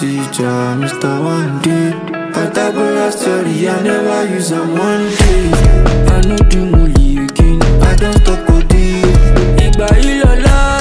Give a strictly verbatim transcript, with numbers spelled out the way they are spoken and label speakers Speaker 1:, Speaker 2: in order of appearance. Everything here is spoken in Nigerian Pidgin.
Speaker 1: teacher, Mister One Day. Pythagoras theory, I never use them one day. I know do molly again, I don't stop coding. Igba ilola.